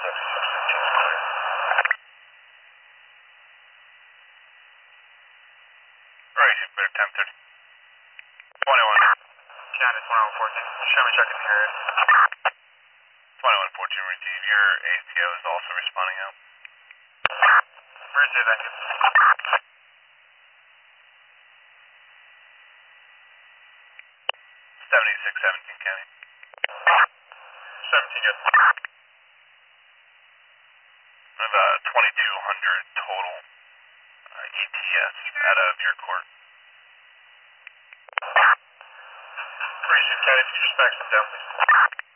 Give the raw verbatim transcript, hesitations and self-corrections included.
Right, clear, ten thirty. twenty-one. County twenty-one fourteen. Show me checking the area. twenty-one fourteen, receive. Your A C O is also responding out. Receive, thank you. seventy-six seventeen, County. seventeen, good. I have uh, twenty-two hundred total uh, E T S out of your court. Receive, County, if you just fax them down, please.